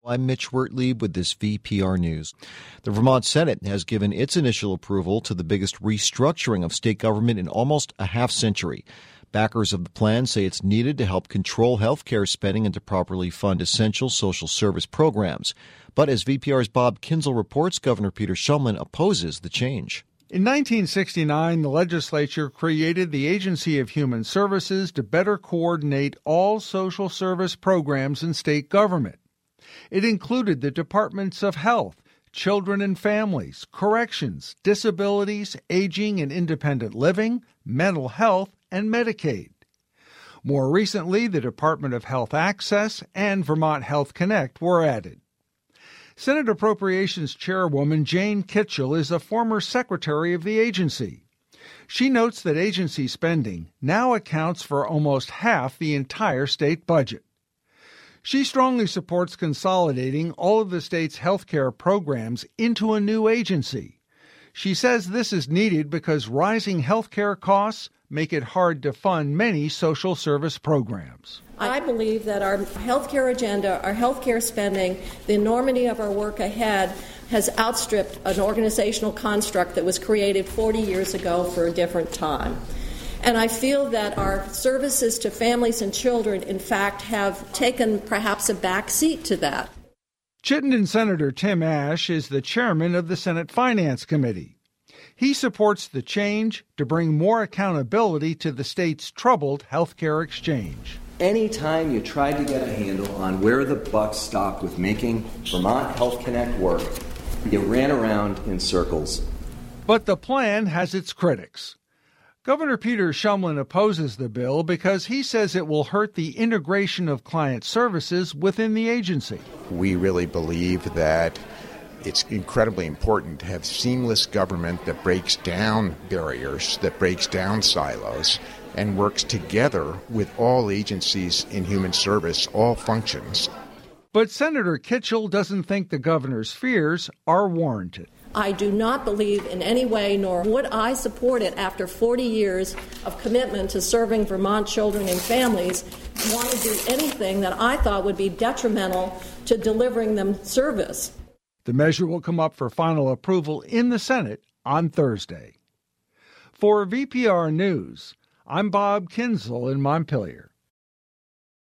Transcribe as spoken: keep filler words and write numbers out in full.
I'm Mitch Wertlieb with this V P R News. The Vermont Senate has given its initial approval to the biggest restructuring of state government in almost a half century. Backers of the plan say it's needed to help control health care spending and to properly fund essential social service programs. But as V P R's Bob Kinzel reports, Governor Peter Shumlin opposes the change. In nineteen sixty-nine, the legislature created the Agency of Human Services to better coordinate all social service programs in state government. It included the Departments of Health, Children and Families, Corrections, Disabilities, Aging and Independent Living, Mental Health, and Medicaid. More recently, the Department of Health Access and Vermont Health Connect were added. Senate Appropriations Chairwoman Jane Kitchell is a former secretary of the agency. She notes that agency spending now accounts for almost half the entire state budget. She strongly supports consolidating all of the state's health care programs into a new agency. She says this is needed because rising health care costs make it hard to fund many social service programs. I believe that our health care agenda, our health care spending, the enormity of our work ahead has outstripped an organizational construct that was created forty years ago for a different time. And I feel that our services to families and children, in fact, have taken perhaps a back seat to that. Chittenden Senator Tim Ashe is the chairman of the Senate Finance Committee. He supports the change to bring more accountability to the state's troubled health care exchange. Anytime you tried to get a handle on where the buck stopped with making Vermont Health Connect work, you ran around in circles. But the plan has its critics. Governor Peter Shumlin opposes the bill because he says it will hurt the integration of client services within the agency. We really believe that it's incredibly important to have seamless government that breaks down barriers, that breaks down silos, and works together with all agencies in human service, all functions. But Senator Kitchell doesn't think the governor's fears are warranted. I do not believe in any way, nor would I support it after forty years of commitment to serving Vermont children and families, want to do anything that I thought would be detrimental to delivering them service. The measure will come up for final approval in the Senate on Thursday. For V P R News, I'm Bob Kinzel in Montpelier.